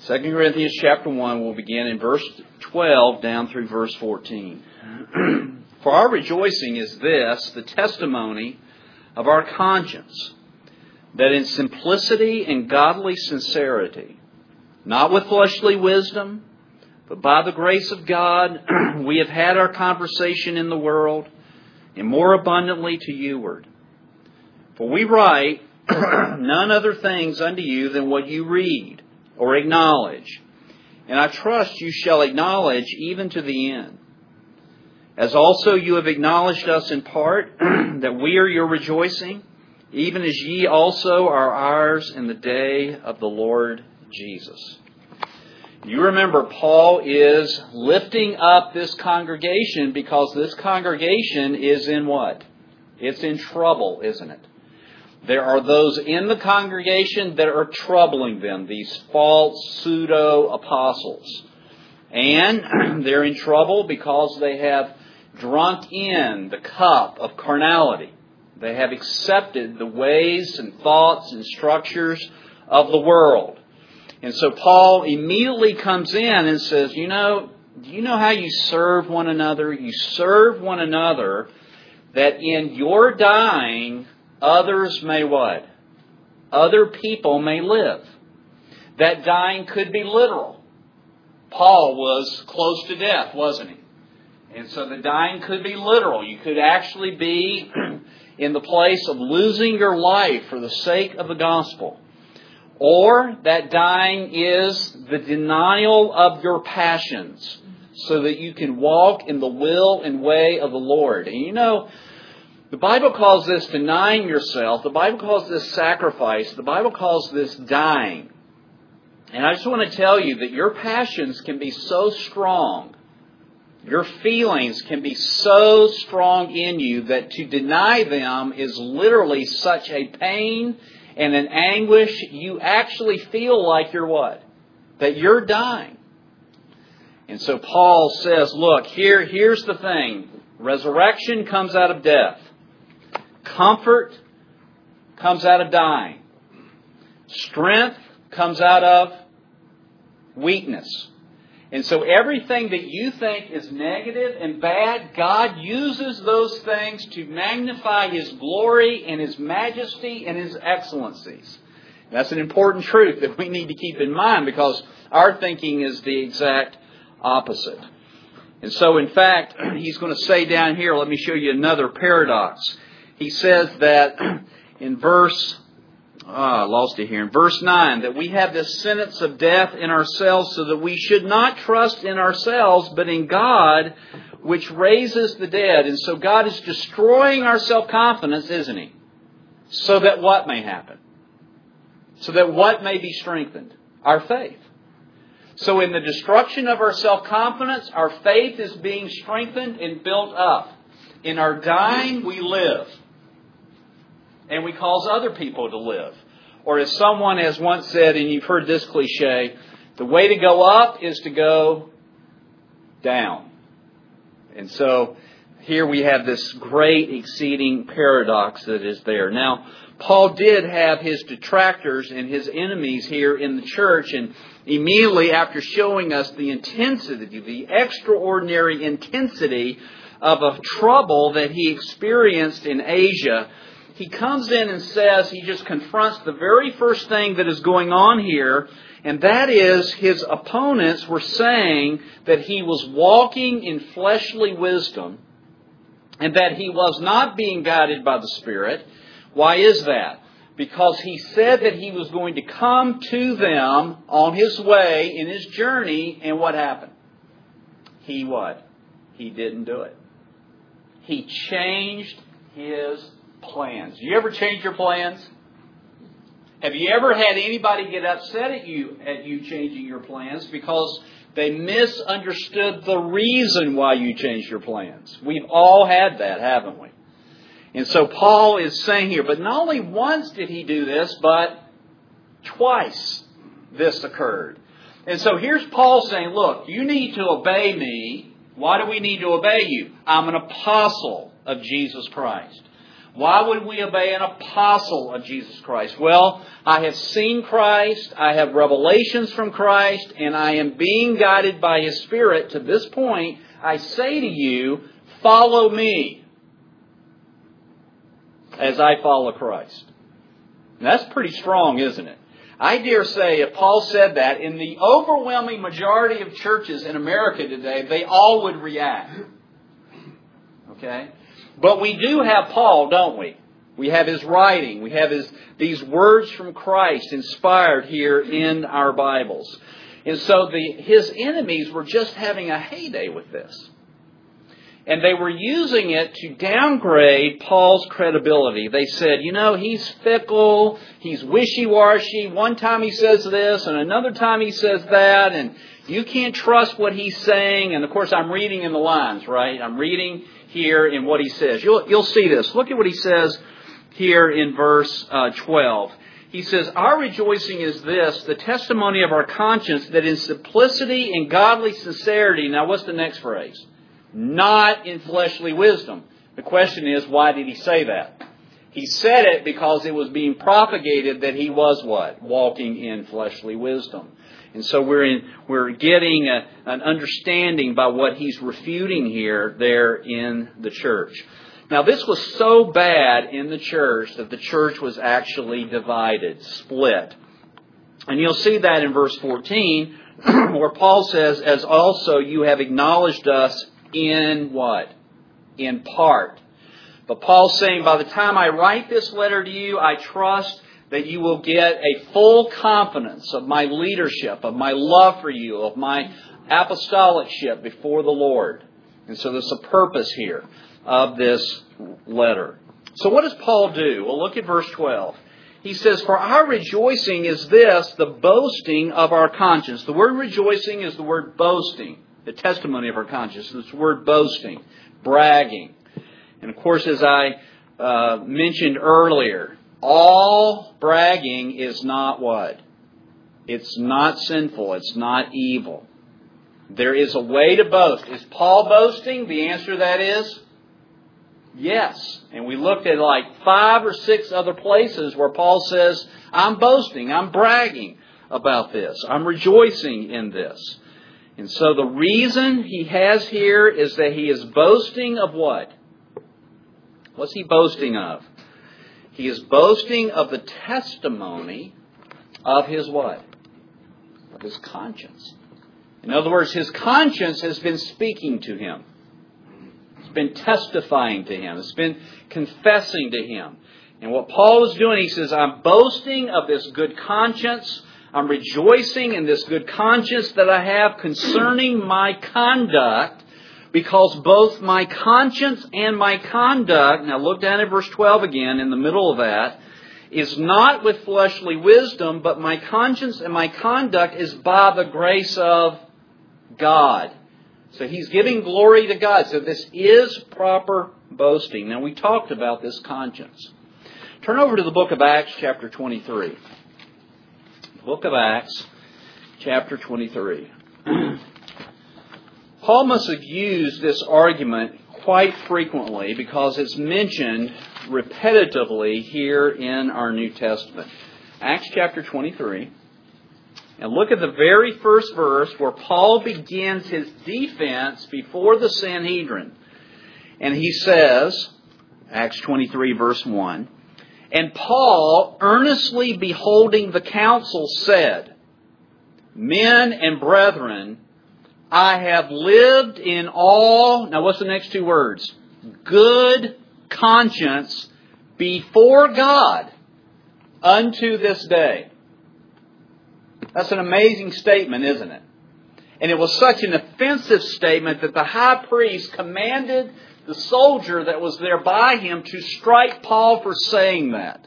2 Corinthians chapter 1 will begin in verse 12 down through verse 14. For our rejoicing is this, the testimony of our conscience, that in simplicity and godly sincerity, not with fleshly wisdom, but by the grace of God, we have had our conversation in the world, and more abundantly to youward. For we write none other things unto you than what you read or acknowledge, and I trust you shall acknowledge even to the end. As also you have acknowledged us in part, that we are your rejoicing, even as ye also are ours in the day of the Lord Jesus. You remember, Paul is lifting up this congregation because this congregation is in what? It's in trouble, isn't it? There are those in the congregation that are troubling them, these false pseudo-apostles. And they're in trouble because they have drunk in the cup of carnality. They have accepted the ways and thoughts and structures of the world. And so Paul immediately comes in and says, do you know how you serve one another? You serve one another that in your dying, others may what? Other people may live. That dying could be literal. Paul was close to death, wasn't he? And so the dying could be literal. You could actually be in the place of losing your life for the sake of the gospel. Or that dying is the denial of your passions so that you can walk in the will and way of the Lord. And you know, the Bible calls this denying yourself. The Bible calls this sacrifice. The Bible calls this dying. And I just want to tell you that your passions can be so strong. Your feelings can be so strong in you that to deny them is literally such a pain and an anguish. You actually feel like you're what? That you're dying. And so Paul says, look, here's the thing. Resurrection comes out of death. Comfort comes out of dying. Strength comes out of weakness. And so everything that you think is negative and bad, God uses those things to magnify His glory and His majesty and His excellencies. That's an important truth that we need to keep in mind because our thinking is the exact opposite. And so in fact, he's going to say down here, let me show you another paradox. He says that in verse 9, that we have this sentence of death in ourselves so that we should not trust in ourselves, but in God, which raises the dead. And so God is destroying our self-confidence, isn't He? So that what may happen? So that what may be strengthened? Our faith. So in the destruction of our self-confidence, our faith is being strengthened and built up. In our dying, we live. And we cause other people to live. Or as someone has once said, and you've heard this cliche, the way to go up is to go down. And so here we have this great exceeding paradox that is there. Now, Paul did have his detractors and his enemies here in the church, and immediately after showing us the intensity, the extraordinary intensity of a trouble that he experienced in Asia, he comes in and says, he just confronts the very first thing that is going on here, and that is his opponents were saying that he was walking in fleshly wisdom and that he was not being guided by the Spirit. Why is that? Because he said that he was going to come to them on his way, in his journey, and what happened? He what? He didn't do it. He changed his plans. Do you ever change your plans? Have you ever had anybody get upset at you changing your plans because they misunderstood the reason why you changed your plans? We've all had that, haven't we? And so Paul is saying here, but not only once did he do this, but twice this occurred. And so here's Paul saying, look, you need to obey me. Why do we need to obey you? I'm an apostle of Jesus Christ. Why would we obey an apostle of Jesus Christ? Well, I have seen Christ, I have revelations from Christ, and I am being guided by His Spirit to this point. I say to you, follow me as I follow Christ. And that's pretty strong, isn't it? I dare say if Paul said that, in the overwhelming majority of churches in America today, they all would react. Okay? But we do have Paul, don't we? We have his writing. We have these words from Christ inspired here in our Bibles. And so his enemies were just having a heyday with this. And they were using it to downgrade Paul's credibility. They said, he's fickle, he's wishy-washy. One time he says this, and another time he says that, and you can't trust what he's saying. And of course, I'm reading in the lines, right? I'm reading here in what he says. You'll see this. Look at what he says here in verse 12. He says, our rejoicing is this, the testimony of our conscience, that in simplicity and godly sincerity. Now, what's the next phrase? Not in fleshly wisdom. The question is, why did he say that? He said it because it was being propagated that he was what? Walking in fleshly wisdom. And so we're getting an understanding by what he's refuting here there in the church. Now, this was so bad in the church that the church was actually divided, split. And you'll see that in verse 14, where Paul says, as also you have acknowledged us in what? In part. But Paul's saying, by the time I write this letter to you, I trust that you will get a full confidence of my leadership, of my love for you, of my apostolicship before the Lord. And so there's a purpose here of this letter. So what does Paul do? Well, look at verse 12. He says, for our rejoicing is this, the boasting of our conscience. The word rejoicing is the word boasting. The testimony of our conscience. This word boasting, bragging. And of course, as I mentioned earlier, all bragging is not what? It's not sinful. It's not evil. There is a way to boast. Is Paul boasting? The answer to that is yes. And we looked at like 5 or 6 other places where Paul says, I'm boasting, I'm bragging about this. I'm rejoicing in this. And so the reason he has here is that he is boasting of what? What's he boasting of? He is boasting of the testimony of his what? Of his conscience. In other words, his conscience has been speaking to him. It's been testifying to him. It's been confessing to him. And what Paul is doing, he says, I'm boasting of this good conscience. I'm rejoicing in this good conscience that I have concerning my conduct, because both my conscience and my conduct, now look down at verse 12 again, in the middle of that, is not with fleshly wisdom, but my conscience and my conduct is by the grace of God. So he's giving glory to God. So this is proper boasting. Now we talked about this conscience. Turn over to the book of Acts chapter 23. Book of Acts, chapter 23. Paul must have used this argument quite frequently because it's mentioned repetitively here in our New Testament. Acts chapter 23. And look at the very first verse where Paul begins his defense before the Sanhedrin. And he says, Acts 23 verse 1, and Paul, earnestly beholding the council, said, men and brethren, I have lived in all, now what's the next 2 words? Good conscience before God unto this day. That's an amazing statement, isn't it? And it was such an offensive statement that the high priest commanded the soldier that was there by him to strike Paul for saying that.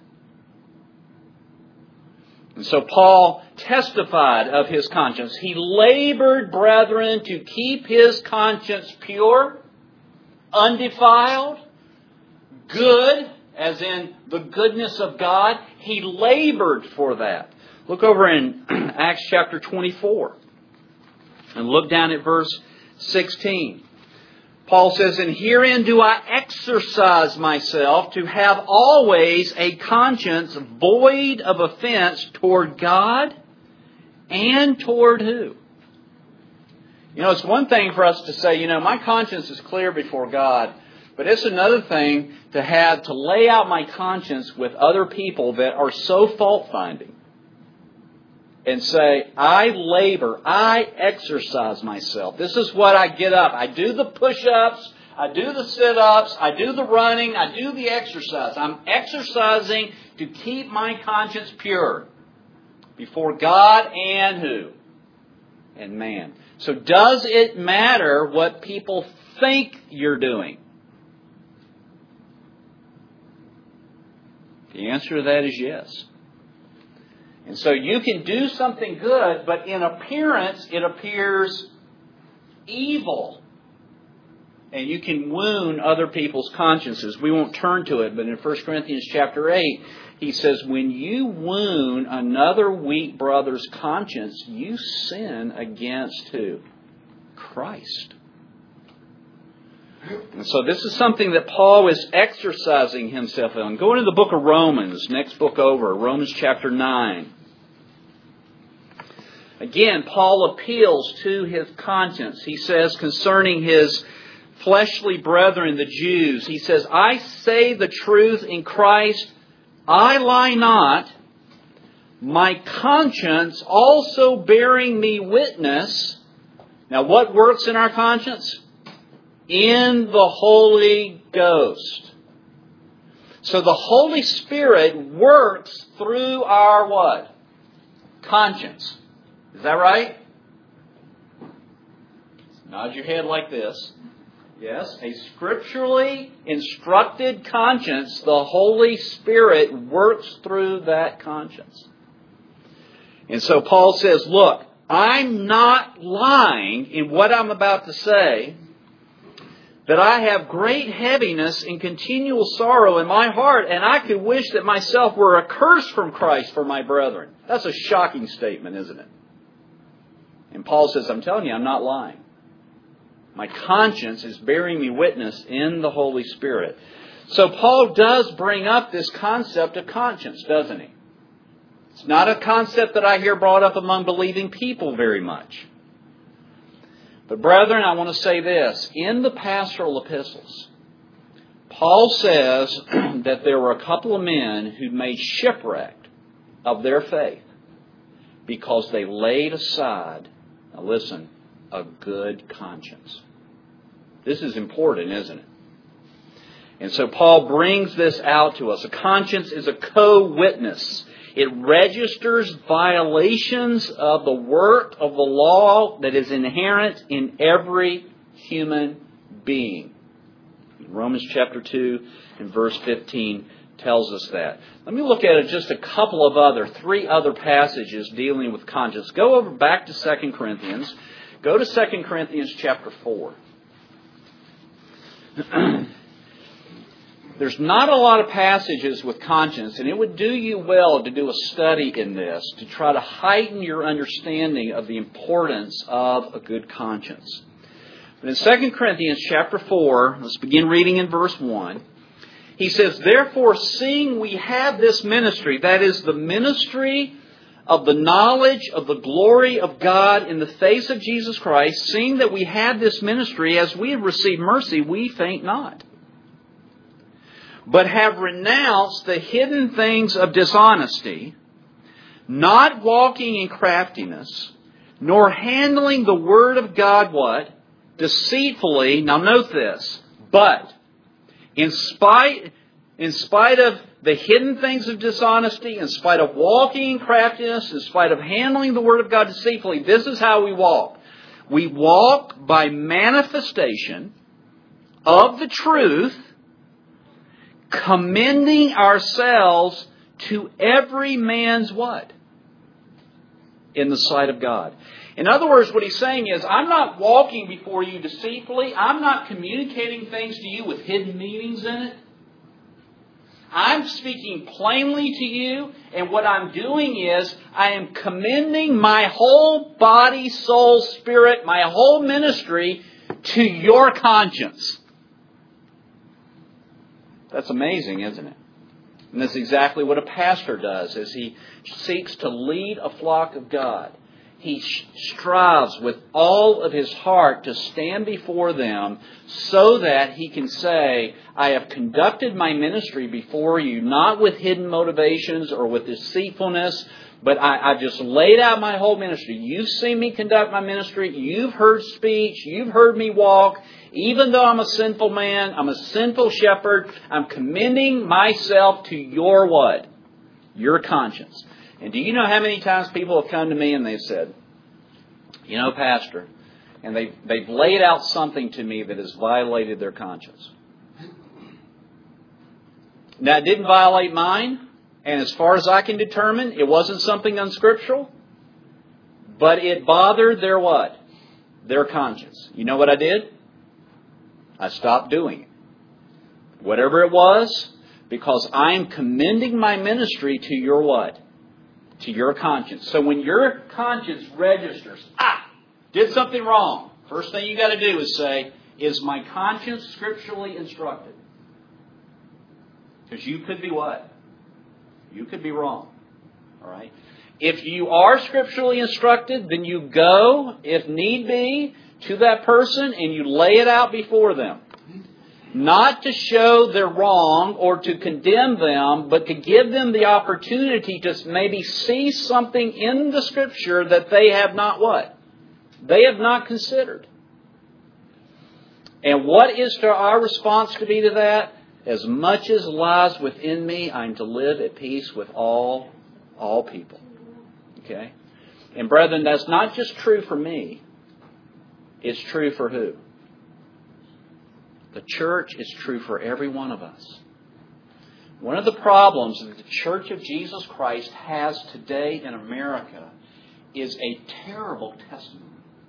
And so Paul testified of his conscience. He labored, brethren, to keep his conscience pure, undefiled, good, as in the goodness of God. He labored for that. Look over in Acts chapter 24 and look down at verse 16. Paul says, "And herein do I exercise myself to have always a conscience void of offense toward God and toward" who? It's one thing for us to say, my conscience is clear before God. But it's another thing to have to lay out my conscience with other people that are so fault-finding. And say, I labor, I exercise myself. This is what I get up. I do the push-ups, I do the sit-ups, I do the running, I do the exercise. I'm exercising to keep my conscience pure before God and who? And man. So does it matter what people think you're doing? The answer to that is yes. And so you can do something good, but in appearance it appears evil. And you can wound other people's consciences. We won't turn to it, but in 1 Corinthians chapter 8, he says, when you wound another weak brother's conscience, you sin against who? Christ. And so this is something that Paul is exercising himself on. Go into the book of Romans, next book over, Romans chapter 9. Again, Paul appeals to his conscience. He says concerning his fleshly brethren, the Jews, he says, I say the truth in Christ, I lie not, my conscience also bearing me witness. Now what works in our conscience? In the Holy Ghost. So the Holy Spirit works through our what? Conscience. Is that right? Nod your head like this. Yes, a scripturally instructed conscience, the Holy Spirit works through that conscience. And so Paul says, look, I'm not lying in what I'm about to say, that I have great heaviness and continual sorrow in my heart, and I could wish that myself were accursed from Christ for my brethren. That's a shocking statement, isn't it? And Paul says, I'm telling you, I'm not lying. My conscience is bearing me witness in the Holy Spirit. So Paul does bring up this concept of conscience, doesn't he? It's not a concept that I hear brought up among believing people very much. But brethren, I want to say this. In the pastoral epistles, Paul says that there were a couple of men who made shipwreck of their faith because they laid aside, now listen, a good conscience. This is important, isn't it? And so Paul brings this out to us. A conscience is a co-witness. It registers violations of the work of the law that is inherent in every human being. Romans chapter 2 and verse 15 tells us that. Let me look at just a couple of three other passages dealing with conscience. Go over back to 2 Corinthians. Go to 2 Corinthians chapter 4. There's not a lot of passages with conscience, and it would do you well to do a study in this to try to heighten your understanding of the importance of a good conscience. But in 2 Corinthians chapter 4, let's begin reading in verse 1. He says, therefore, seeing we have this ministry, that is the ministry of the knowledge of the glory of God in the face of Jesus Christ, seeing that we have this ministry, as we have received mercy, we faint not, but have renounced the hidden things of dishonesty, not walking in craftiness, nor handling the word of God, what? Deceitfully. Now note this. But in spite of the hidden things of dishonesty, in spite of walking in craftiness, in spite of handling the word of God deceitfully, this is how we walk. We walk by manifestation of the truth, commending ourselves to every man's what? In the sight of God. In other words, what he's saying is, I'm not walking before you deceitfully. I'm not communicating things to you with hidden meanings in it. I'm speaking plainly to you, and what I'm doing is, I am commending my whole body, soul, spirit, my whole ministry to your conscience. That's amazing, isn't it? And that's exactly what a pastor does as he seeks to lead a flock of God. He strives with all of his heart to stand before them so that he can say, I have conducted my ministry before you, not with hidden motivations or with deceitfulness, but I've just laid out my whole ministry. You've seen me conduct my ministry. You've heard speech. You've heard me walk. Even though I'm a sinful man, I'm a sinful shepherd, I'm commending myself to your what? Your conscience. And do you know how many times people have come to me and they've said, you know, Pastor, and they've laid out something to me that has violated their conscience. Now, it didn't violate mine, and as far as I can determine, it wasn't something unscriptural, but it bothered their what? Their conscience. You know what I did? I stopped doing it. Whatever it was, because I am commending my ministry to your what? To your conscience. So when your conscience registers, did something wrong, first thing you got to do is say, is my conscience scripturally instructed? Because you could be what? You could be wrong. All right? If you are scripturally instructed, then you go, if need be, to that person and you lay it out before them. Not to show they're wrong or to condemn them, but to give them the opportunity to maybe see something in the Scripture that they have not what? They have not considered. And what is our response to be to that? As much as lies within me, I'm to live at peace with all people. Okay? And brethren, that's not just true for me. It's true for who? The church is true for every one of us. One of the problems that the Church of Jesus Christ has today in America is a terrible testimony.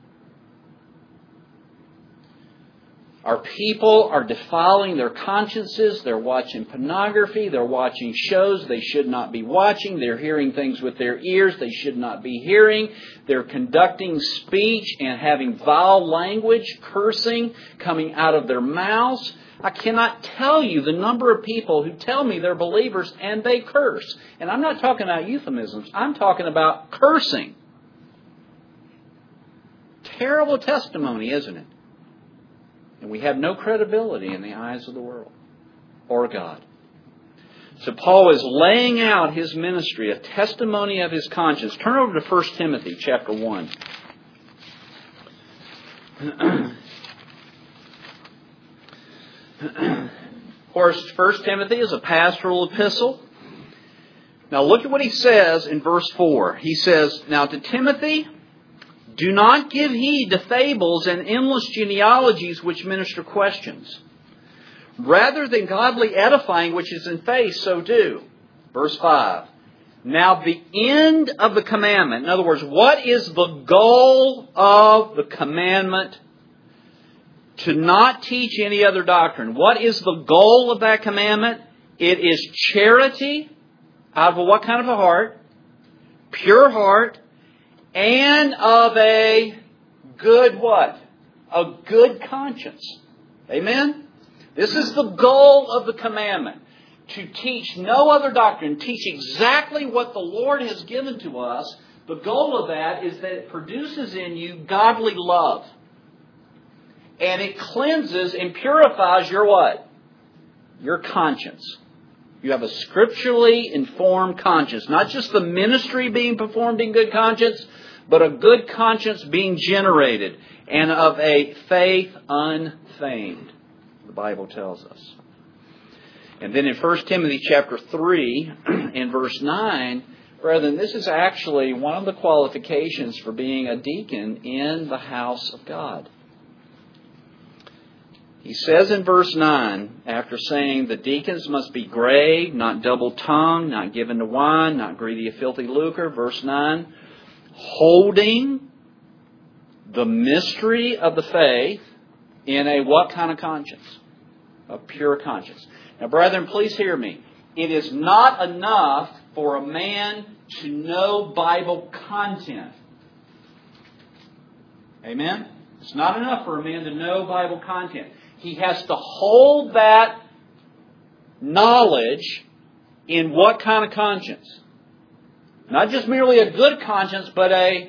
Our people are defiling their consciences. They're watching pornography. They're watching shows they should not be watching. They're hearing things with their ears they should not be hearing. They're conducting speech and having vile language, cursing, coming out of their mouths. I cannot tell you the number of people who tell me they're believers and they curse. And I'm not talking about euphemisms. I'm talking about cursing. Terrible testimony, isn't it? And we have no credibility in the eyes of the world or God. So Paul is laying out his ministry, a testimony of his conscience. Turn over to 1 Timothy chapter 1. Of course, 1 Timothy is a pastoral epistle. Now look at what he says in verse 4. He says, Now to Timothy, do not give heed to fables and endless genealogies which minister questions. Rather than godly edifying which is in faith, so do. Verse 5. Now the end of the commandment, in other words, what is the goal of the commandment? To not teach any other doctrine. What is the goal of that commandment? It is charity out of what kind of a heart? Pure heart. And of a good what? A good conscience. Amen? This is the goal of the commandment. To teach no other doctrine. Teach exactly what the Lord has given to us. The goal of that is that it produces in you godly love. And it cleanses and purifies your what? Your conscience. You have a scripturally informed conscience. Not just the ministry being performed in good conscience, but a good conscience being generated, and of a faith unfeigned, the Bible tells us. And then in 1 Timothy chapter 3, in verse 9, brethren, this is actually one of the qualifications for being a deacon in the house of God. He says in verse 9, after saying the deacons must be grave, not double-tongued, not given to wine, not greedy of filthy lucre, verse 9, holding the mystery of the faith in a what kind of conscience? A pure conscience. Now, brethren, please hear me. It is not enough for a man to know Bible content. Amen? It's not enough for a man to know Bible content. He has to hold that knowledge in what kind of conscience? Not just merely a good conscience, but a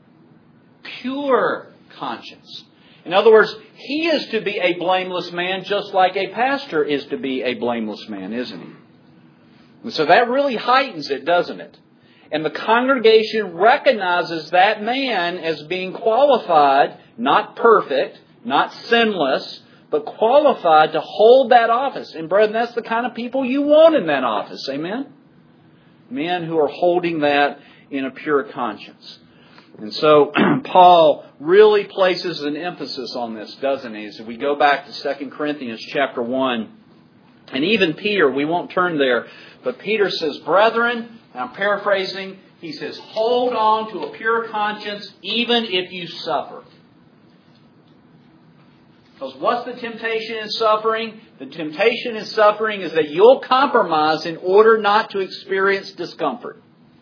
pure conscience. In other words, he is to be a blameless man just like a pastor is to be a blameless man, isn't he? And so that really heightens it, doesn't it? And the congregation recognizes that man as being qualified, not perfect, not sinless, but qualified to hold that office. And brethren, that's the kind of people you want in that office. Amen? Men who are holding that in a pure conscience. And so Paul really places an emphasis on this, doesn't he? As we go back to 2 Corinthians chapter 1, and even Peter, we won't turn there, but Peter says, brethren, and I'm paraphrasing, he says, hold on to a pure conscience even if you suffer. Because what's the temptation in suffering? The temptation in suffering is that you'll compromise in order not to experience discomfort.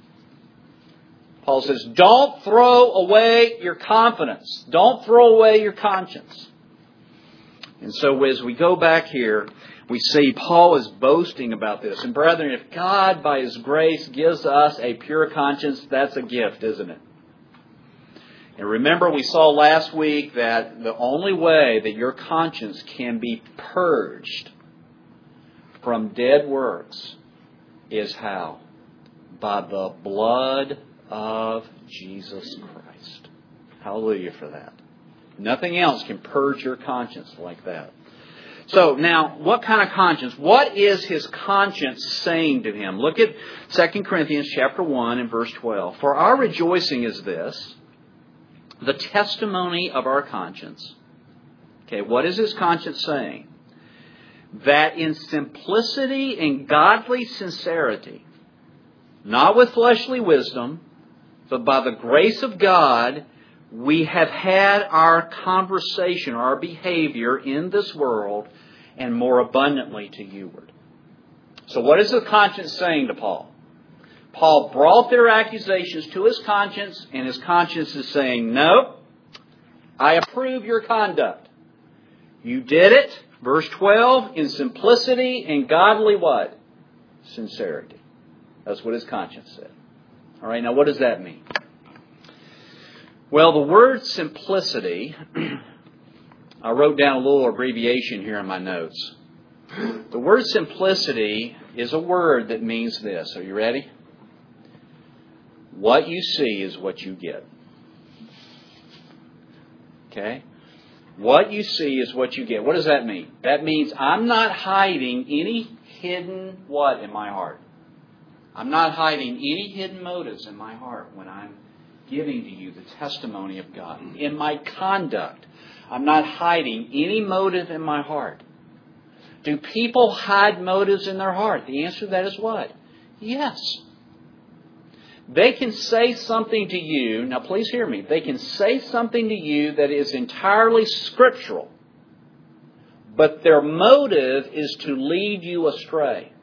Paul says, don't throw away your confidence. Don't throw away your conscience. And so as we go back here, we see Paul is boasting about this. And brethren, if God, by His grace, gives us a pure conscience, that's a gift, isn't it? And remember, we saw last week that the only way that your conscience can be purged from dead works is how? By the blood of Jesus Christ. Hallelujah for that. Nothing else can purge your conscience like that. So now, what kind of conscience? What is his conscience saying to him? Look at 2 Corinthians chapter 1 and verse 12. For our rejoicing is this, the testimony of our conscience. Okay, what is his conscience saying? That in simplicity and godly sincerity, not with fleshly wisdom, but by the grace of God, we have had our conversation, our behavior in this world, and more abundantly to youward. So what is the conscience saying to Paul? Paul brought their accusations to his conscience, and his conscience is saying, no, I approve your conduct. You did it, verse 12, in simplicity and godly what? Sincerity. That's what his conscience said. All right, now what does that mean? Well, the word simplicity, I wrote down a little abbreviation here in my notes. The word simplicity is a word that means this. Are you ready? What you see is what you get. Okay? What you see is what you get. What does that mean? That means I'm not hiding any hidden what in my heart? I'm not hiding any hidden motives in my heart when I'm giving to you the testimony of God. In my conduct, I'm not hiding any motive in my heart. Do people hide motives in their heart? The answer to that is what? Yes. They can say something to you, now please hear me, they can say something to you that is entirely scriptural, but their motive is to lead you astray.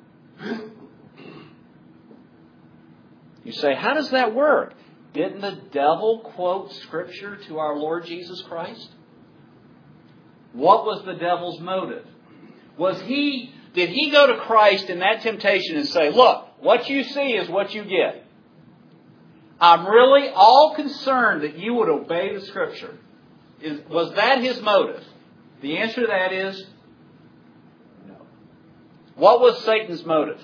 You say, how does that work? Didn't the devil quote Scripture to our Lord Jesus Christ? What was the devil's motive? Did he go to Christ in that temptation and say, look, what you see is what you get. I'm really all concerned that you would obey the Scripture. Was that his motive? The answer to that is no. What was Satan's motive?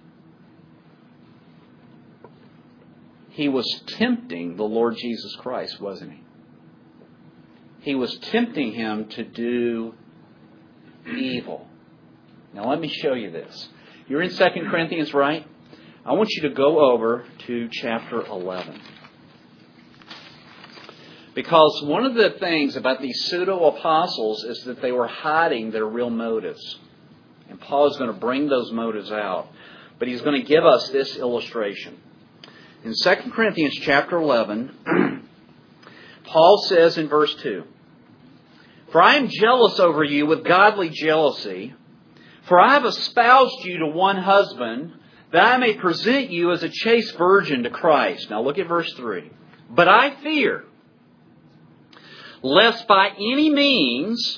He was tempting the Lord Jesus Christ, wasn't he? He was tempting him to do evil. Now let me show you this. You're in 2 Corinthians, right? I want you to go over to chapter 11. Because one of the things about these pseudo-apostles is that they were hiding their real motives. And Paul is going to bring those motives out. But he's going to give us this illustration. In 2 Corinthians chapter 11, Paul says in verse 2, For I am jealous over you with godly jealousy, for I have espoused you to one husband, that I may present you as a chaste virgin to Christ. Now look at verse 3. But I fear, lest by any means,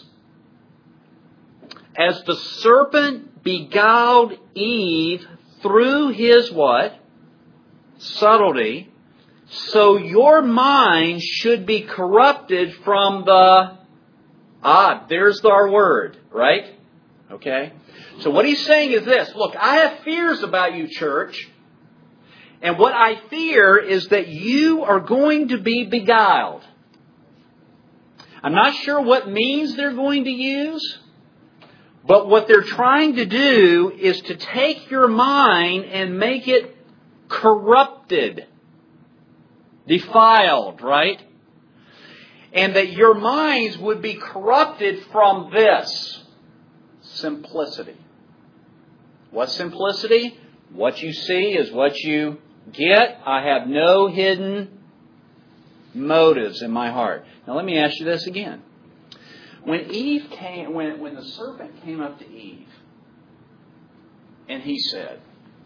as the serpent beguiled Eve through his what? Subtlety, so your mind should be corrupted from the... there's our word, right? Okay? So what he's saying is this. Look, I have fears about you, church. And what I fear is that you are going to be beguiled. I'm not sure what means they're going to use. But what they're trying to do is to take your mind and make it corrupted. Defiled, right? And that your minds would be corrupted from this. Simplicity. What's simplicity? What you see is what you get. I have no hidden motives in my heart. Now let me ask you this again. When the serpent came up to Eve, and he said,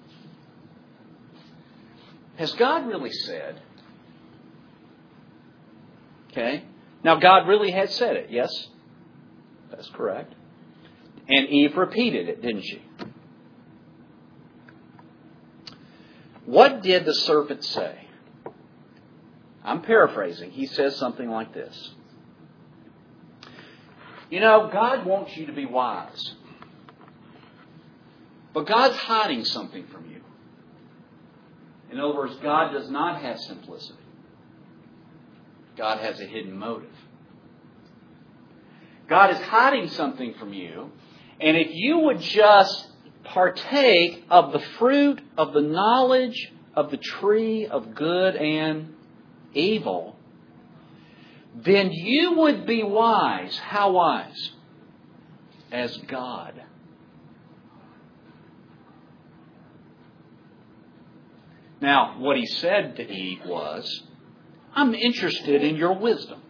has God really said? Okay. Now God really had said it, yes? That's correct. And Eve repeated it, didn't she? What did the serpent say? I'm paraphrasing. He says something like this. You know, God wants you to be wise. But God's hiding something from you. In other words, God does not have simplicity. God has a hidden motive. God is hiding something from you. And if you would just partake of the fruit of the knowledge of the tree of good and evil, then you would be wise. How wise? As God. Now, what he said to Eve was, I'm interested in your wisdom.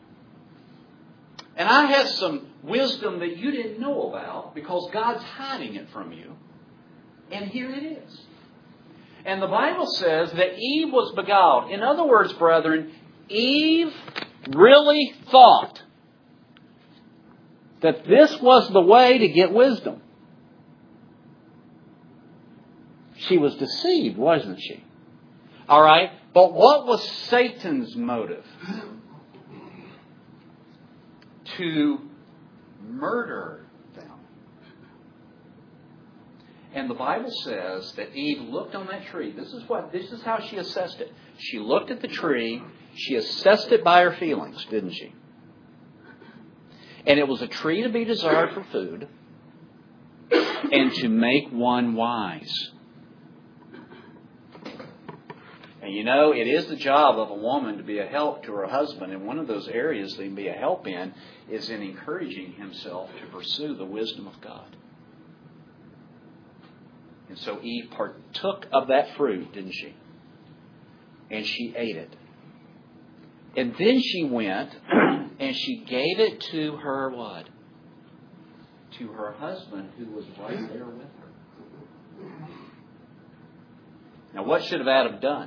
And I have some wisdom that you didn't know about because God's hiding it from you. And here it is. And the Bible says that Eve was beguiled. In other words, brethren, Eve really thought that this was the way to get wisdom. She was deceived, wasn't she? All right. But what was Satan's motive? To murder them. And the Bible says that Eve looked on that tree. This is how she assessed it. She looked at the tree. She assessed it by her feelings, didn't she? And it was a tree to be desired for food and to make one wise. And you know, it is the job of a woman to be a help to her husband. And one of those areas they can be a help in is in encouraging himself to pursue the wisdom of God. And so Eve partook of that fruit, didn't she? And she ate it. And then she went and she gave it to her what? To her husband who was right there with her. Now what should have Adam done?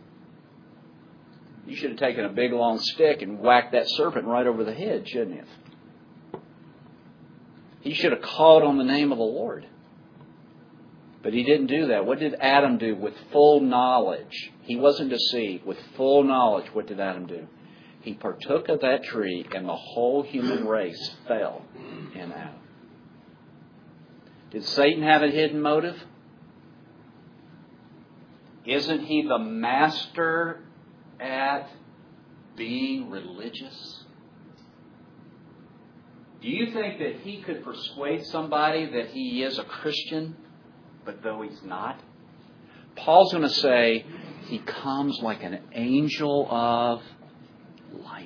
You should have taken a big long stick and whacked that serpent right over the head, shouldn't you? He should have called on the name of the Lord. But he didn't do that. What did Adam do with full knowledge? He wasn't deceived. With full knowledge, what did Adam do? He partook of that tree and the whole human race fell in Adam. Did Satan have a hidden motive? Isn't he the master at being religious? Do you think that he could persuade somebody that he is a Christian, but though he's not? Paul's going to say he comes like an angel of light.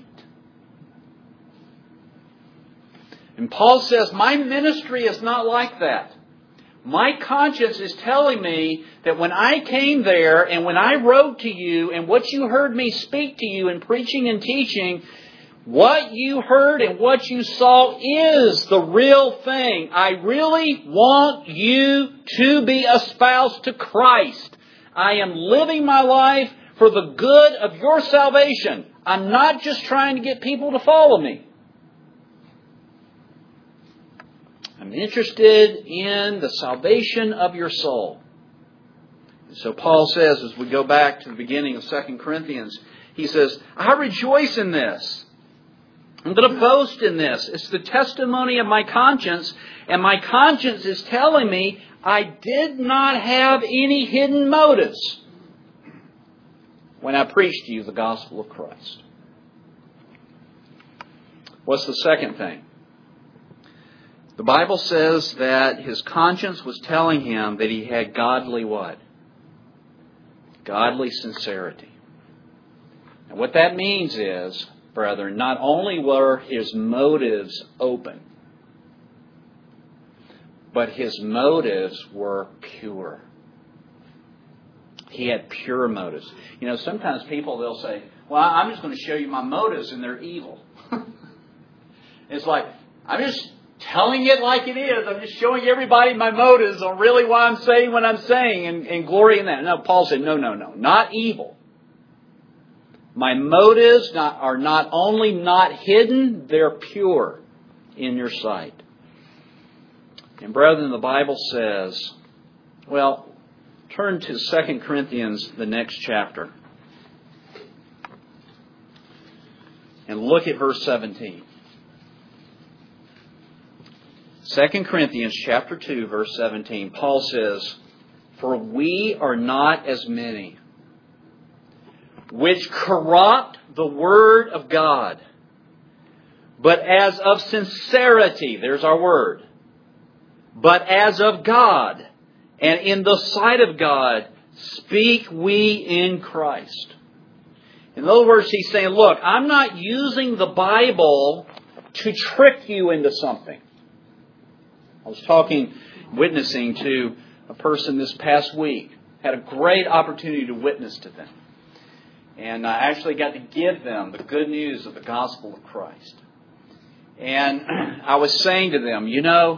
And Paul says, my ministry is not like that. My conscience is telling me that when I came there and when I wrote to you and what you heard me speak to you in preaching and teaching, what you heard and what you saw is the real thing. I really want you to be espoused to Christ. I am living my life for the good of your salvation. I'm not just trying to get people to follow me. I'm interested in the salvation of your soul. And so Paul says, as we go back to the beginning of 2 Corinthians, he says, I rejoice in this. I'm going to boast in this. It's the testimony of my conscience, and my conscience is telling me I did not have any hidden motives when I preached to you the gospel of Christ. What's the second thing? The Bible says that his conscience was telling him that he had godly what? Godly sincerity. And what that means is, brethren, not only were his motives open, but his motives were pure. He had pure motives. You know, sometimes people, they'll say, well, I'm just going to show you my motives, and they're evil. It's like, I'm just telling it like it is. I'm just showing everybody my motives on really why I'm saying what I'm saying and glory in that. No, Paul said, no, not evil. My motives are not only not hidden, they're pure in your sight. And brethren, the Bible says, well, turn to 2 Corinthians, the next chapter, and look at verse 17. 2 Corinthians chapter 2, verse 17, Paul says, for we are not as many which corrupt the word of God, but as of sincerity, there's our word, but as of God, and in the sight of God, speak we in Christ. In other words, he's saying, look, I'm not using the Bible to trick you into something. I was witnessing to a person this past week. Had a great opportunity to witness to them. And I actually got to give them the good news of the gospel of Christ. And I was saying to them, you know,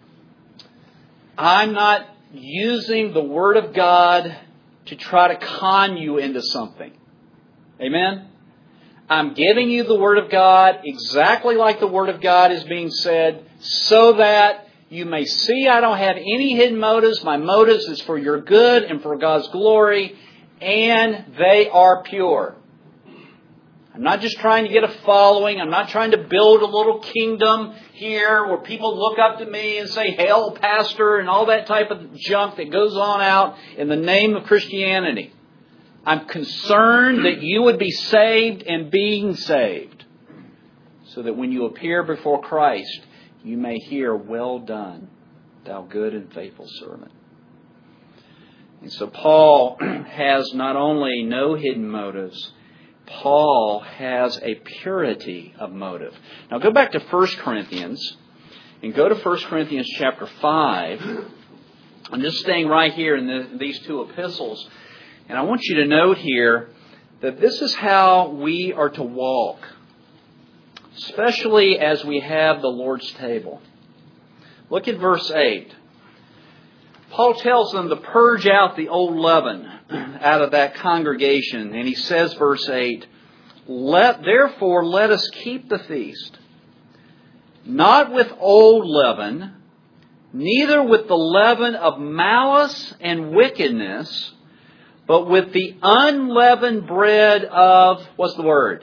I'm not using the Word of God to try to con you into something. Amen? I'm giving you the Word of God exactly like the Word of God is being said, so that you may see I don't have any hidden motives. My motives is for your good and for God's glory, and they are pure. I'm not just trying to get a following. I'm not trying to build a little kingdom here where people look up to me and say, hail, pastor, and all that type of junk that goes on out in the name of Christianity. I'm concerned that you would be saved and being saved, so that when you appear before Christ, you may hear, well done, thou good and faithful servant. And so Paul has not only no hidden motives, Paul has a purity of motive. Now go back to 1 Corinthians and go to 1 Corinthians chapter 5. I'm just staying right here in these two epistles. And I want you to note here that this is how we are to walk, especially as we have the Lord's table. Look at verse 8. Paul tells them to purge out the old leaven out of that congregation. And he says, verse 8, therefore let us keep the feast, not with old leaven, neither with the leaven of malice and wickedness, but with the unleavened bread of, what's the word?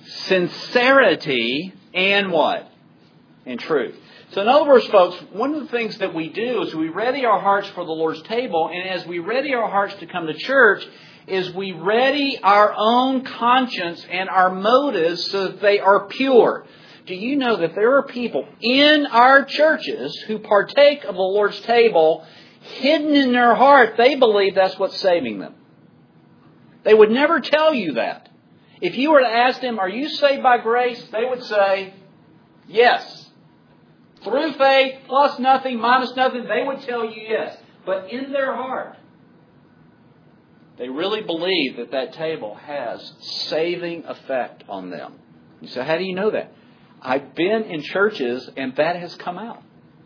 Sincerity and what? And truth. So in other words, folks, one of the things that we do is we ready our hearts for the Lord's table, and as we ready our hearts to come to church, is we ready our own conscience and our motives so that they are pure. Do you know that there are people in our churches who partake of the Lord's table, hidden in their heart, they believe that's what's saving them. They would never tell you that. If you were to ask them, are you saved by grace? They would say, yes. Through faith, plus nothing, minus nothing, they would tell you yes. But in their heart, they really believe that that table has saving effect on them. You say, how do you know that? I've been in churches and that has come out.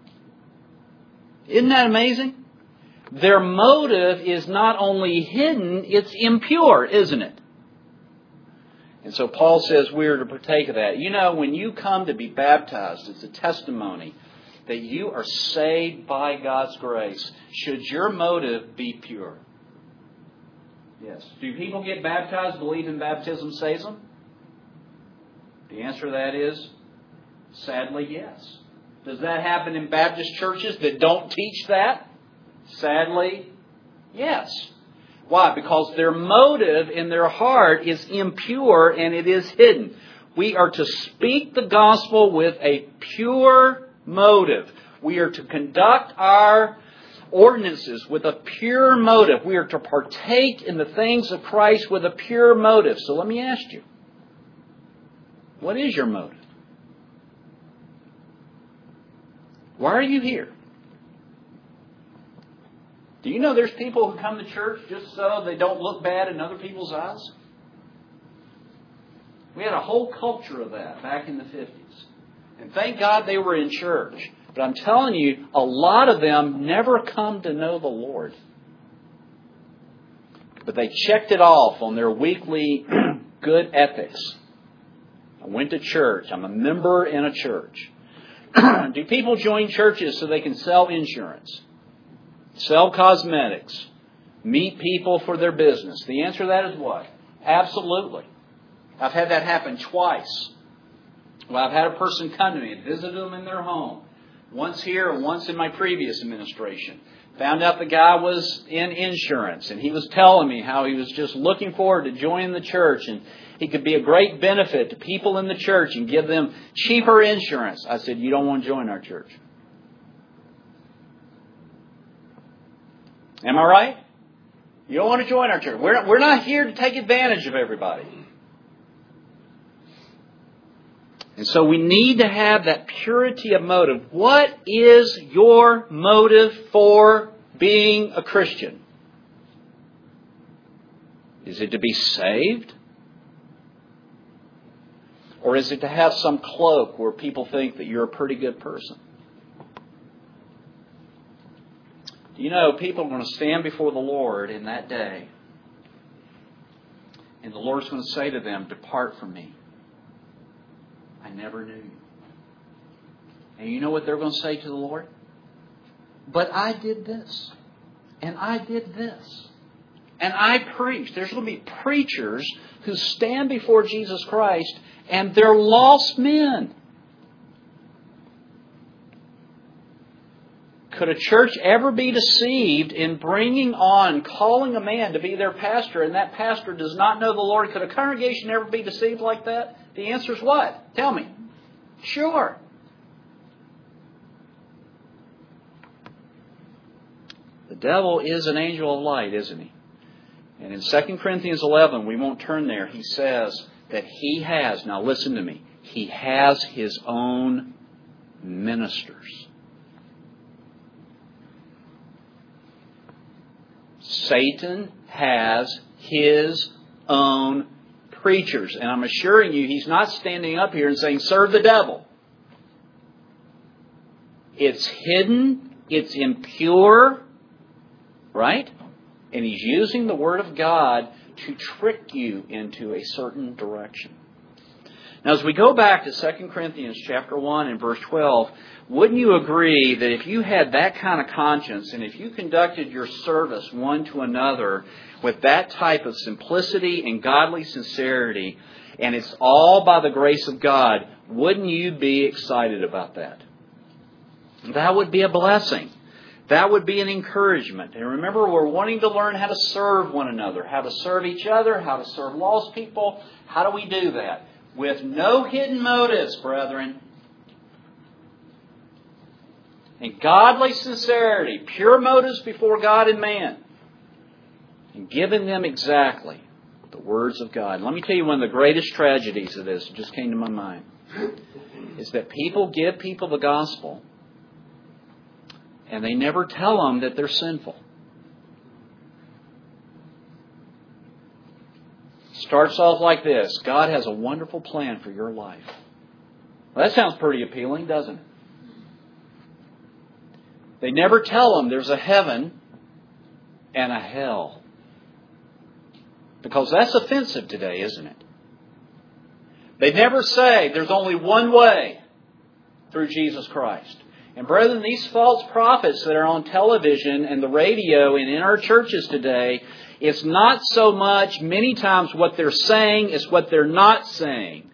Isn't that amazing? Their motive is not only hidden, it's impure, isn't it? And so Paul says we are to partake of that. You know, when you come to be baptized, it's a testimony that you are saved by God's grace. Should your motive be pure? Yes. Do people get baptized, believing baptism saves them? The answer to that is, sadly, yes. Does that happen in Baptist churches that don't teach that? Sadly, yes. Why? Because their motive in their heart is impure and it is hidden. We are to speak the gospel with a pure motive. We are to conduct our ordinances with a pure motive. We are to partake in the things of Christ with a pure motive. So let me ask you, what is your motive? Why are you here? Do you know there's people who come to church just so they don't look bad in other people's eyes? We had a whole culture of that back in the 50s. And thank God they were in church. But I'm telling you, a lot of them never come to know the Lord. But they checked it off on their weekly good ethics. I went to church. I'm a member in a church. Do people join churches so they can sell insurance? Sell cosmetics? Meet people for their business? The answer to that is what? Absolutely. I've had that happen twice. Well, I've had a person come to me and visit them in their home. Once here and once in my previous administration. Found out the guy was in insurance, and he was telling me how he was just looking forward to joining the church, and he could be a great benefit to people in the church and give them cheaper insurance. I said, you don't want to join our church. Am I right? You don't want to join our church. We're not here to take advantage of everybody. And so we need to have that purity of motive. What is your motive for being a Christian? Is it to be saved? Or is it to have some cloak where people think that you're a pretty good person? You know, people are going to stand before the Lord in that day. And the Lord's going to say to them, depart from me. I never knew you. And you know what they're going to say to the Lord? But I did this. And I did this. And I preached. There's going to be preachers who stand before Jesus Christ and they're lost men. Could a church ever be deceived in calling a man to be their pastor, and that pastor does not know the Lord? Could a congregation ever be deceived like that? The answer is what? Tell me. Sure. The devil is an angel of light, isn't he? And in 2 Corinthians 11, we won't turn there, he says that he has, now listen to me, he has his own ministers. Satan has his own preachers. And I'm assuring you, he's not standing up here and saying, serve the devil. It's hidden. It's impure. Right? And he's using the Word of God to trick you into a certain direction. Now, as we go back to 2 Corinthians chapter 1 and verse 12, wouldn't you agree that if you had that kind of conscience and if you conducted your service one to another with that type of simplicity and godly sincerity, and it's all by the grace of God, wouldn't you be excited about that? That would be a blessing. That would be an encouragement. And remember, we're wanting to learn how to serve one another, how to serve each other, how to serve lost people. How do we do that? With no hidden motives, brethren. And godly sincerity, pure motives before God and man. And giving them exactly the words of God. Let me tell you one of the greatest tragedies of this, it just came to my mind, is that people give people the gospel and they never tell them that they're sinful. Starts off like this. God has a wonderful plan for your life. Well, that sounds pretty appealing, doesn't it? They never tell them there's a heaven and a hell. Because that's offensive today, isn't it? They never say there's only one way through Jesus Christ. And brethren, these false prophets that are on television and the radio and in our churches today, it's not so much many times what they're saying, it's what they're not saying.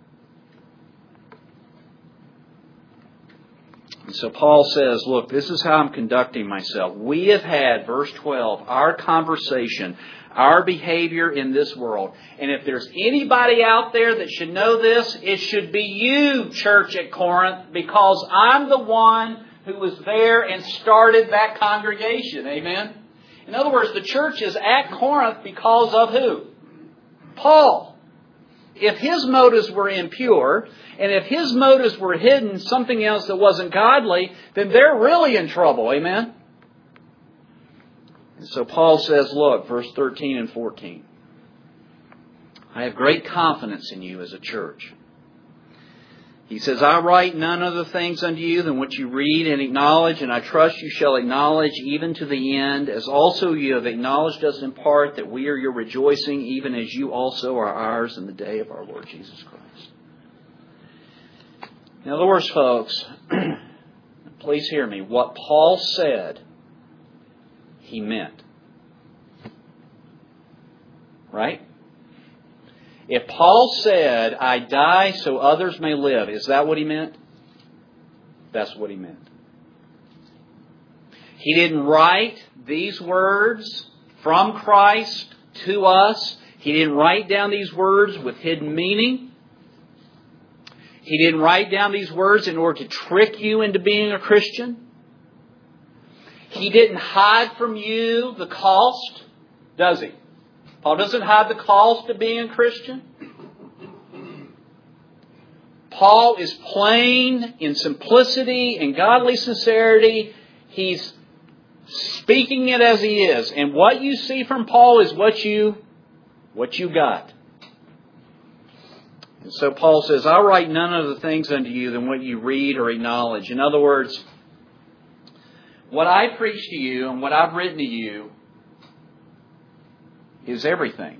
And so Paul says, look, this is how I'm conducting myself. We have had, verse 12, our conversation, our behavior in this world. And if there's anybody out there that should know this, it should be you, church at Corinth, because I'm the one who was there and started that congregation. Amen? In other words, the church is at Corinth because of who? Paul. If his motives were impure, and if his motives were hidden, something else that wasn't godly, then they're really in trouble. Amen? And so Paul says, look, verse 13 and 14. I have great confidence in you as a church. He says, I write none other things unto you than what you read and acknowledge, and I trust you shall acknowledge even to the end, as also you have acknowledged us in part, that we are your rejoicing, even as you also are ours in the day of our Lord Jesus Christ. In other words, folks, please hear me. What Paul said, he meant. Right? If Paul said, I die so others may live, is that what he meant? That's what he meant. He didn't write these words from Christ to us. He didn't write down these words with hidden meaning. He didn't write down these words in order to trick you into being a Christian. He didn't hide from you the cost, does he? Paul doesn't hide the cost of being a Christian. Paul is plain in simplicity and godly sincerity. He's speaking it as he is. And what you see from Paul is what you got. And so Paul says, I'll write none other things unto you than what you read or acknowledge. In other words, what I preach to you and what I've written to you is everything.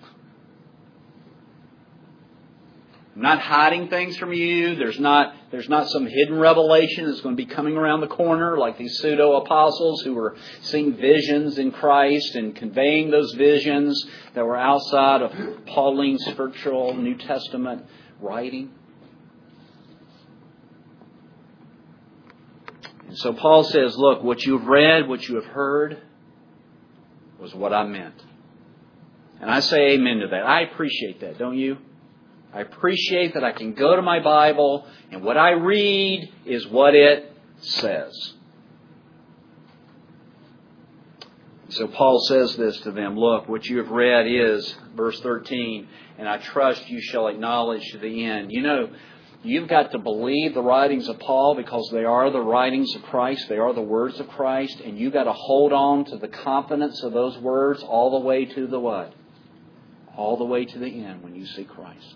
I'm not hiding things from you. There's not some hidden revelation that's going to be coming around the corner like these pseudo-apostles who were seeing visions in Christ and conveying those visions that were outside of Pauline scriptural New Testament writing. And so Paul says, look, what you have read, what you have heard was what I meant. And I say amen to that. I appreciate that, don't you? I appreciate that I can go to my Bible and what I read is what it says. So Paul says this to them. Look, what you have read is, verse 13, and I trust you shall acknowledge to the end. You know, you've got to believe the writings of Paul because they are the writings of Christ. They are the words of Christ. And you've got to hold on to the confidence of those words all the way to the what? All the way to the end when you see Christ.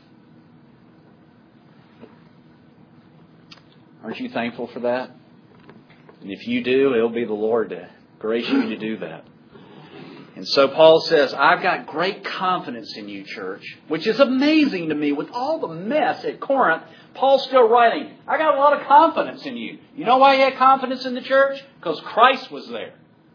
Aren't you thankful for that? And if you do, it'll be the Lord to grace you to do that. And so Paul says, I've got great confidence in you, church, which is amazing to me. With all the mess at Corinth, Paul's still writing, I got a lot of confidence in you. You know why he had confidence in the church? Because Christ was there.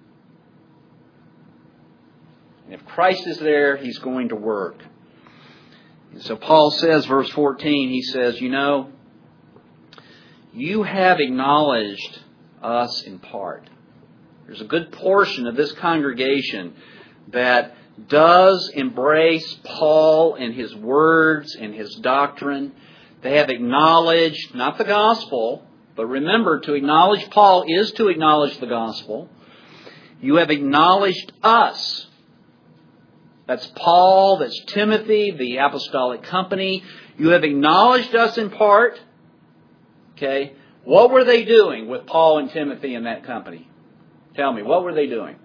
And if Christ is there, He's going to work. And so Paul says, verse 14, he says, you know, you have acknowledged us in part. There's a good portion of this congregation that does embrace Paul and his words and his doctrine. They have acknowledged, not the gospel, but remember, to acknowledge Paul is to acknowledge the gospel. You have acknowledged us. That's Paul, that's Timothy, the apostolic company. You have acknowledged us in part. Okay, what were they doing with Paul and Timothy in that company? Tell me, what were they doing?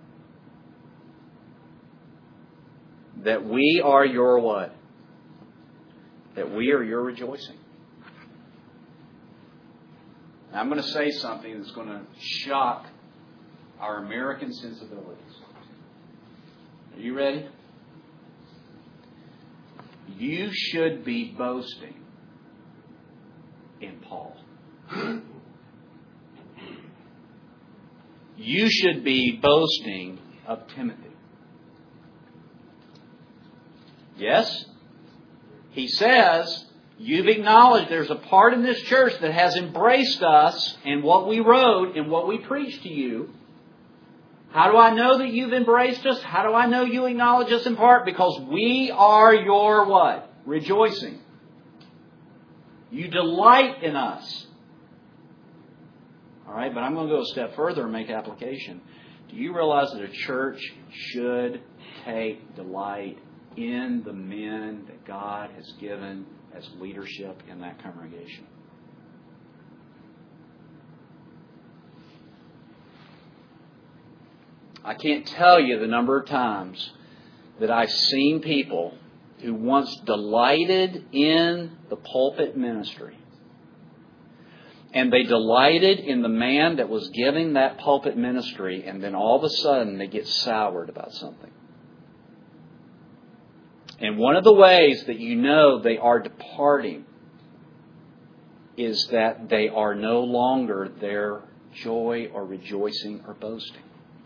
That we are your what? That we are your rejoicing. Now, I'm going to say something that's going to shock our American sensibilities. Are you ready? You should be boasting in Paul. You should be boasting of Timothy. Yes? He says, you've acknowledged there's a part in this church that has embraced us and what we wrote and what we preached to you. How do I know that you've embraced us? How do I know you acknowledge us in part? Because we are your what? Rejoicing. You delight in us. All right, but I'm going to go a step further and make application. Do you realize that a church should take delight in the men that God has given as leadership in that congregation? I can't tell you the number of times that I've seen people who once delighted in the pulpit ministry, and they delighted in the man that was giving that pulpit ministry, and then all of a sudden they get soured about something. And one of the ways that you know they are departing is that they are no longer their joy or rejoicing or boasting.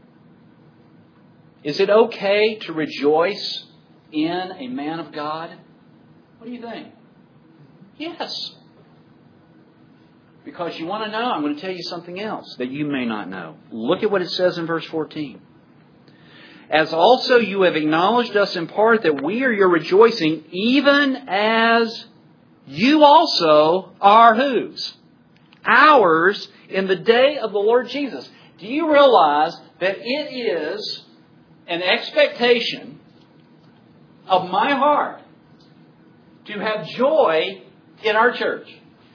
Is it okay to rejoice in a man of God? What do you think? Yes. Because you want to know, I'm going to tell you something else that you may not know. Look at what it says in verse 14. As also you have acknowledged us in part that we are your rejoicing, even as you also are whose? Ours in the day of the Lord Jesus. Do you realize that it is an expectation of my heart to have joy in our church?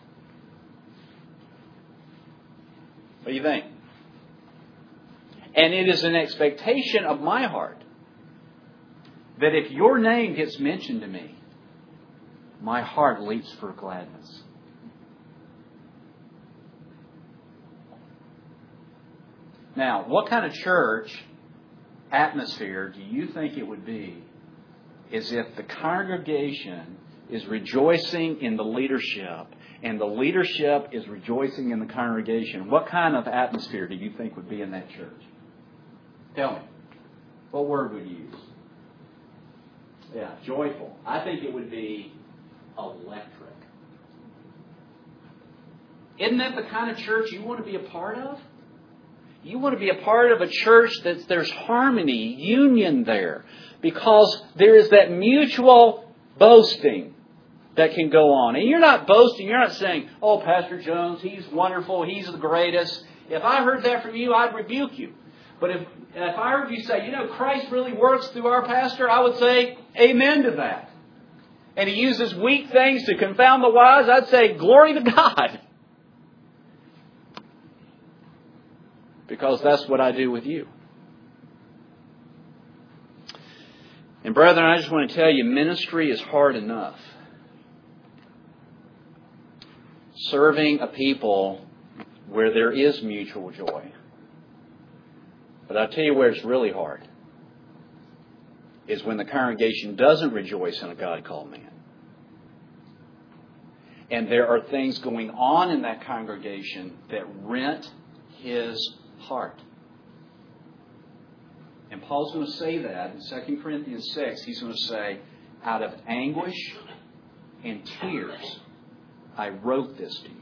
What do you think? And it is an expectation of my heart that if your name gets mentioned to me, my heart leaps for gladness. Now, what kind of church atmosphere do you think it would be is if the congregation is rejoicing in the leadership and the leadership is rejoicing in the congregation? What kind of atmosphere do you think would be in that church? Tell me. What word would you use? Yeah, joyful. I think it would be electric. Isn't that the kind of church you want to be a part of? You want to be a part of a church that there's harmony, union there. Because there is that mutual boasting that can go on. And you're not boasting. You're not saying, oh, Pastor Jones, he's wonderful. He's the greatest. If I heard that from you, I'd rebuke you. But if I heard you say, Christ really works through our pastor, I would say, amen to that. And he uses weak things to confound the wise, I'd say, glory to God. Because that's what I do with you. And brethren, I just want to tell you, ministry is hard enough. Serving a people where there is mutual joy. But I'll tell you where it's really hard is when the congregation doesn't rejoice in a God-called man. And there are things going on in that congregation that rent his heart. And Paul's going to say that in 2 Corinthians 6. He's going to say, out of anguish and tears, I wrote this to you.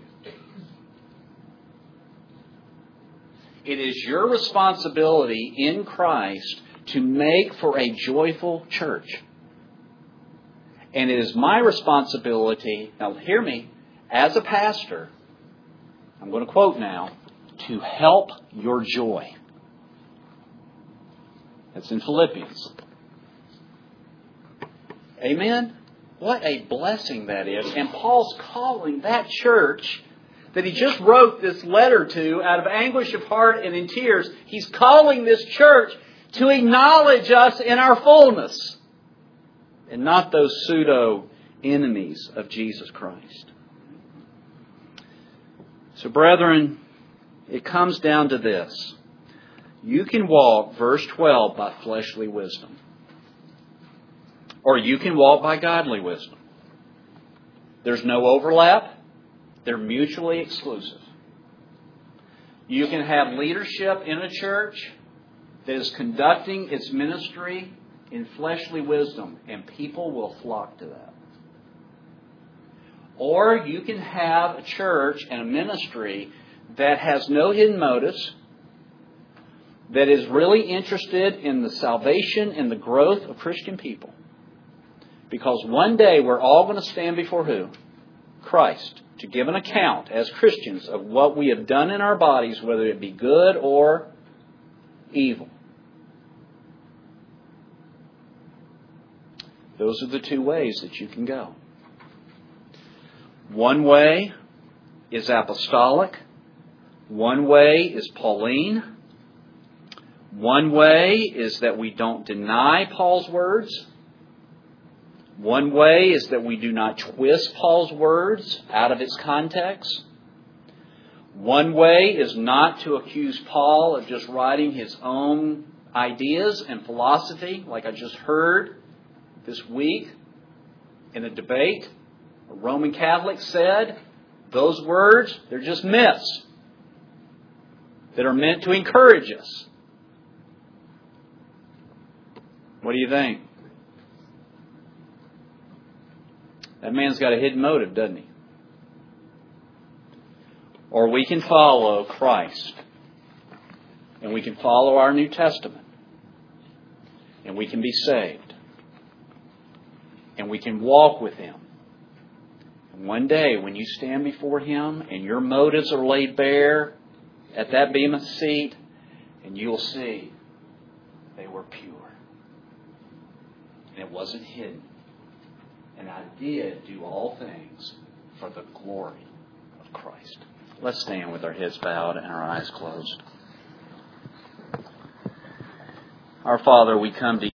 It is your responsibility in Christ to make for a joyful church. And it is my responsibility, now hear me, as a pastor, I'm going to quote now, to help your joy. That's in Philippians. Amen? What a blessing that is. And Paul's calling that church that he just wrote this letter to out of anguish of heart and in tears, he's calling this church to acknowledge us in our fullness and not those pseudo enemies of Jesus Christ. So, brethren, it comes down to this. You can walk, verse 12, by fleshly wisdom. Or you can walk by godly wisdom. There's no overlap. They're mutually exclusive. You can have leadership in a church that is conducting its ministry in fleshly wisdom, and people will flock to that. Or you can have a church and a ministry that has no hidden motives, that is really interested in the salvation and the growth of Christian people. Because one day we're all going to stand before who? Christ. To give an account as Christians of what we have done in our bodies, whether it be good or evil. Those are the two ways that you can go. One way is apostolic. One way is Pauline. One way is that we don't deny Paul's words. One way is that we do not twist Paul's words out of its context. One way is not to accuse Paul of just writing his own ideas and philosophy, like I just heard this week in a debate. A Roman Catholic said, those words, they're just myths that are meant to encourage us. What do you think? That man's got a hidden motive, doesn't he? Or we can follow Christ. And we can follow our New Testament. And we can be saved. And we can walk with Him. And one day when you stand before Him and your motives are laid bare at that bema seat, and you'll see they were pure. And it wasn't hidden. And I did do all things for the glory of Christ. Let's stand with our heads bowed and our eyes closed. Our Father, we come to you.